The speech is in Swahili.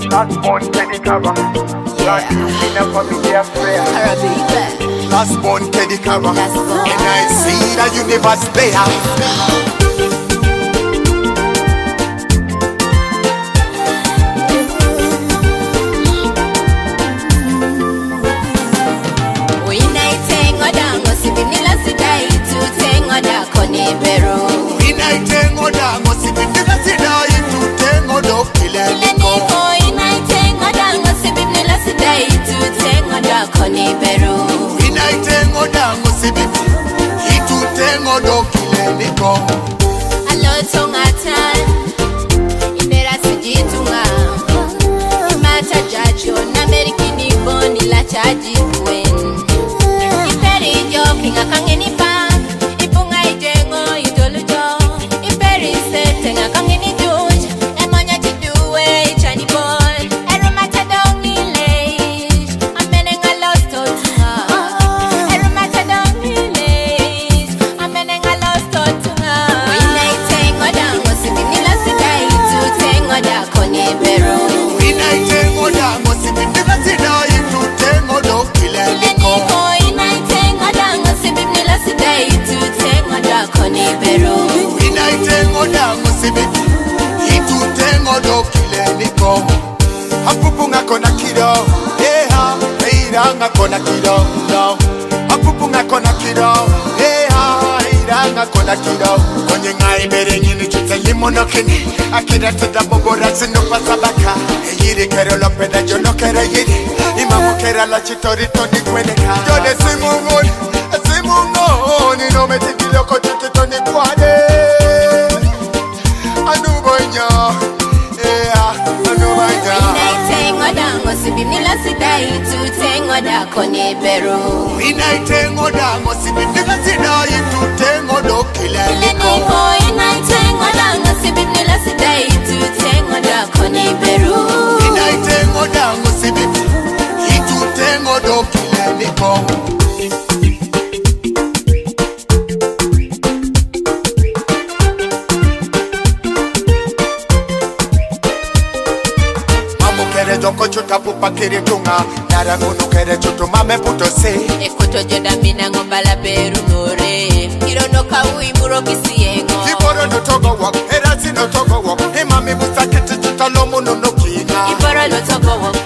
Last month Teddy Cara. Last dinner for me dear friend. Last month Teddy Cara. And I see that you never spare. Akira to the boboras no pasabaka. Yiri kero lopeda yo no kero yiri. Imamu kera la chitori toni kweneka. Yo de simungo ni no meti loko titi toni kwade. Anu bonya, anu bonya. Inaitengo dango sibinila sidai tu tengo da kone beru. Inaitengo dango sibinila sidai tu tengo do kileliko. Inaitengo dango sibinila sidai tu tengo da kone beru. Inaitengo dango sibinila tu tengo do kileliko. Joko chuta pupa kiri tunga Nara ngunu kere chutu mame puto se Ekoto joda mina ngombala beru nore Kiro no kaui muro kisiengo Iboro no togo wak, erasi no togo wak Imami busa kiti chuta lomu no kinga Iboro no togo wak,